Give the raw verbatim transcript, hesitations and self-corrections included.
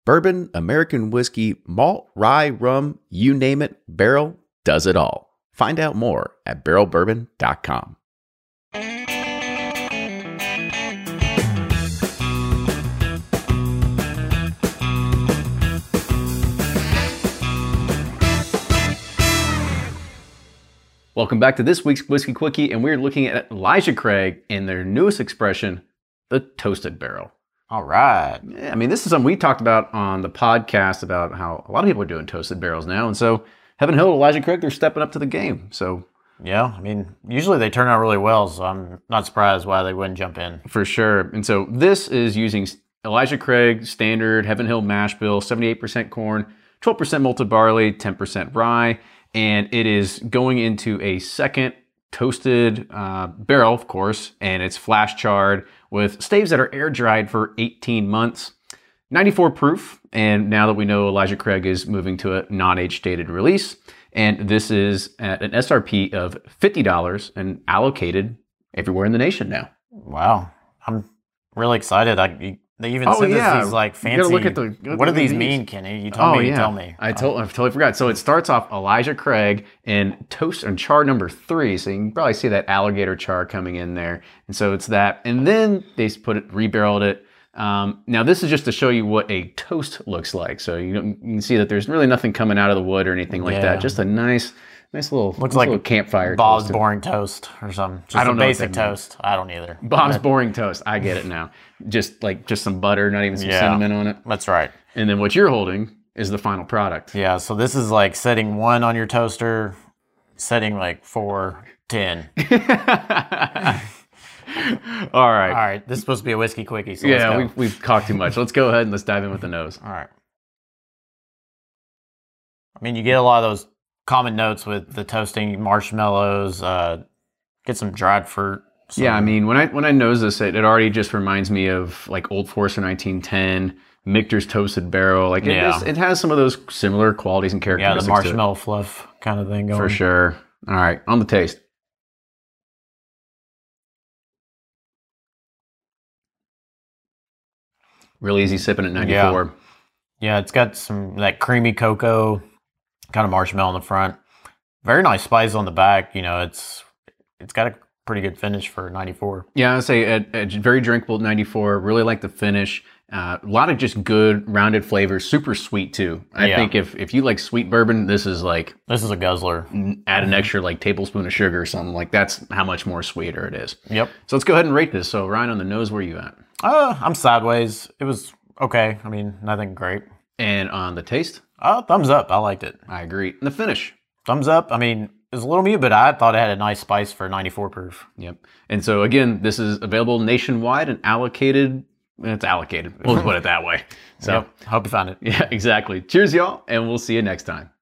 Bourbon, American whiskey, malt, rye, rum, you name it, Barrel does it all. Find out more at barrel bourbon dot com. Welcome back to this week's Whiskey Quickie, and we're looking at Elijah Craig and their newest expression, the Toasted Barrel. All right. Yeah, I mean, this is something we talked about on the podcast about how a lot of people are doing toasted barrels now. And so Heaven Hill, Elijah Craig, they're stepping up to the game. So yeah, I mean, usually they turn out really well, so I'm not surprised why they wouldn't jump in. For sure. And so this is using Elijah Craig standard Heaven Hill mash bill, seventy-eight percent corn, twelve percent malted barley, ten percent rye. And it is going into a second toasted uh, barrel, of course, and it's flash charred with staves that are air dried for eighteen months, ninety-four proof. And now that we know Elijah Craig is moving to a non-age stated release, and this is at an S R P of fifty dollars and allocated everywhere in the nation now. Wow, I'm really excited. I, they even oh, sent yeah. us these like fancy. You gotta look at the, look what at do these these mean, Kenny? You told oh, me. Yeah. You tell me. I told. I totally forgot. So it starts off Elijah Craig and toast and char number three. So you can probably see that alligator char coming in there. And so it's that. And then they put it, rebarreled it. Um, now this is just to show you what a toast looks like. So you, you can see that there's really nothing coming out of the wood or anything like yeah. that. Just a nice, nice little, looks nice like little campfire. Bob's toast. boring toast or something. Just I don't a know basic toast. I don't either. Bob's boring toast. I get it now. Just like just some butter, not even some yeah, cinnamon on it. That's right. And then what you're holding is the final product. Yeah. So this is like setting one on your toaster, setting like four, ten. All right. All right. This is supposed to be a whiskey quickie. So yeah, let's go. we've, we've talked too much. Let's go ahead and let's dive in with the nose. All right. I mean, you get a lot of those common notes with the toasting, marshmallows, uh, get some dried fruit. Some... Yeah, I mean, when I when I nose this, it, it already just reminds me of like Old Forester nineteen ten, Michter's Toasted Barrel. Like, it, yeah. is, it has some of those similar qualities and Yeah, characteristics. the marshmallow fluff kind of thing going. For sure. All right, on the taste. Real easy sipping at ninety-four. Yeah. yeah, it's got some that creamy cocoa, kind of marshmallow in the front. Very nice spice on the back. You know, it's it's got a pretty good finish for ninety-four. Yeah, I'd say a, a very drinkable at ninety-four. Really like the finish. Uh, a lot of just good rounded flavors. Super sweet too. I yeah. think if if you like sweet bourbon, this is like this is a guzzler. Add an extra like tablespoon of sugar or something. Like that's how much more sweeter it is. Yep. So let's go ahead and rate this. So Ryan, on the nose, where are you at? Uh, I'm sideways. It was okay. I mean, nothing great. And on the taste? Uh, thumbs up. I liked it. I agree. And the finish? Thumbs up. I mean, it was a little mute, but I thought it had a nice spice for ninety-four proof. Yep. And so again, this is available nationwide and allocated. It's allocated. We'll put it that way. So yep. Hope you found it. Yeah, exactly. Cheers, y'all, and we'll see you next time.